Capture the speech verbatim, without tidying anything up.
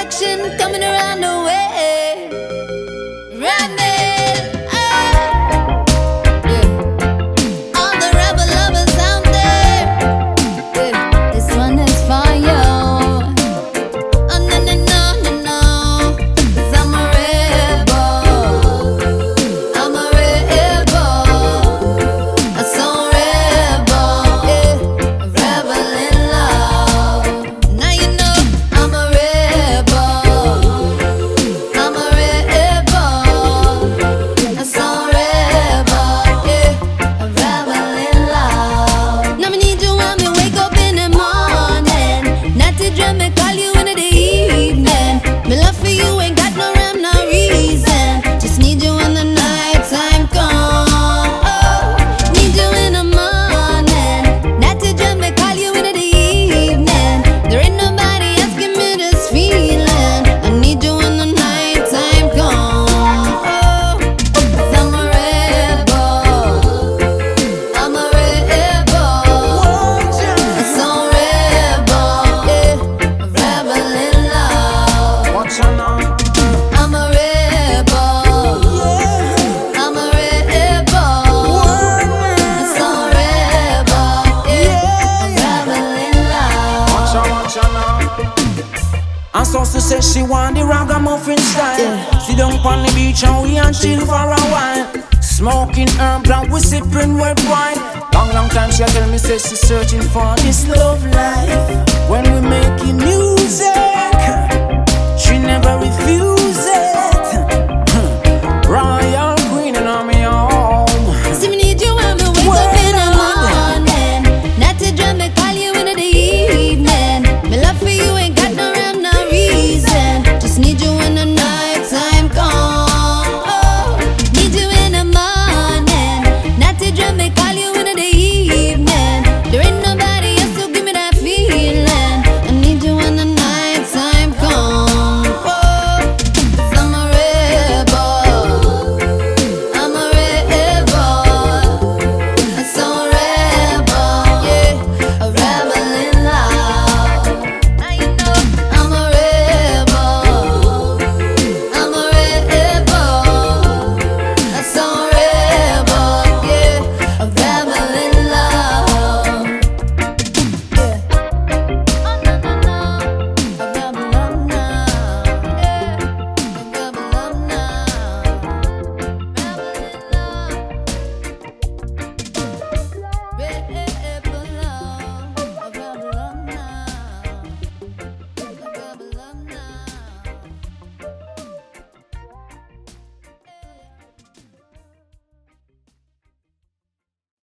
action coming around the way. Running, ah. Yeah. All the rebel lovers out there, yeah. This one is for you. Oh no no no no no, 'cause I'm a rebel. I'm a rebel. A soul rebel, yeah. A rebel in love. Now you know I'm a rebel. I'm a rebel. A soul rebel, yeah. A rebel in love. Now me need you when me wake up in the morning. Not to dream me call you in the evening. Me love for you ain't got no rhyme, no reason. Just need you when the night time come. Oh, need you in the morning. Not to dream me call you in the evening. There ain't nobody else give me this feeling. I need you when the night time come. Oh, 'cause I'm a rebel. I'm a rebel. A soul rebel, yeah. A rebel in love. Watch out now. I'm a rebel. I'm a rebel. A soul rebel, yeah. A rebel in love. Watch out, watch out now. And so she says she want the ragamuffin style. Yeah. Sit down on the beach and we and chill for a while. Smoking herb and we sipping red wine. Long, long time she tell me say she's searching for this love life. When we making music, she never refuse it. Royal queen and I'm home. See me need you when me wake up in the morning. Not to dream me call you in the evening. Me love for you ain't got no rhyme, no reason. Just need you when the night time come. Oh, need you in the morning. Not to dream me call you in the